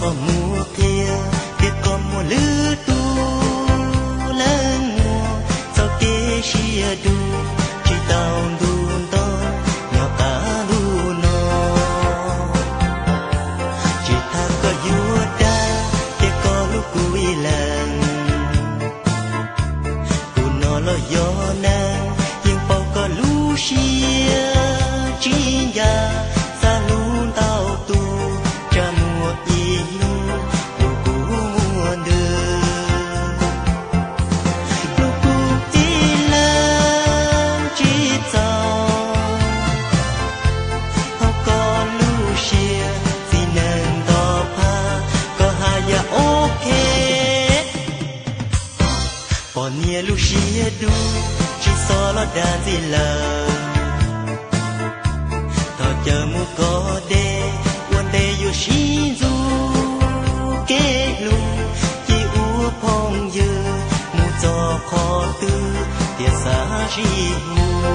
có mùa kia kia có mùa lứa tu lớn mùa sau kia chia đu chỉ tao đun to nhỏ ta lu nó chỉ ta có vua đa kia có lúc cuối lần tu nó lo gió nắng nhưng bao có lu chia chỉ nhà xa luôn tao tu cha mùa yêu đủ cũ mùa đưa đủ cũ đi làm chỉ giàu họ có lu chia vì nên to pa có hai ya ok bọn nia lu chia du chỉ so lo đàn gì lờ chờ mu có đê quan đê yêu xin du kế lung chỉ u phong dư mu cho khó tư tiệt xa ri mu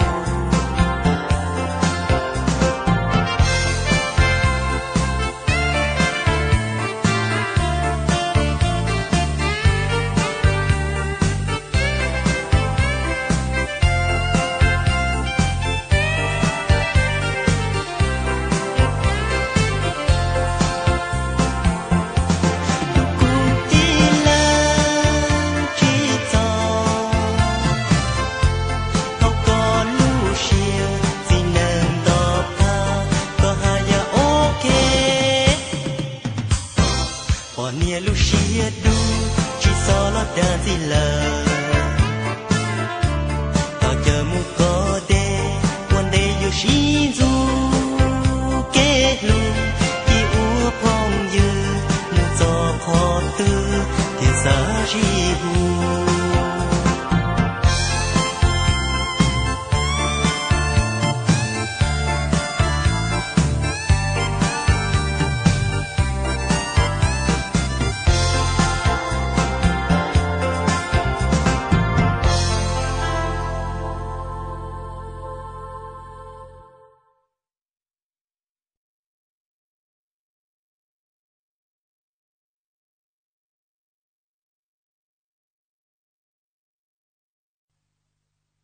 nia lu chia du chỉ so lo đàn gì lờ tao chờ mu có đê quan đê yêu xin du kế lung chỉ u phong dư mu cho khó tư thì xa ri bu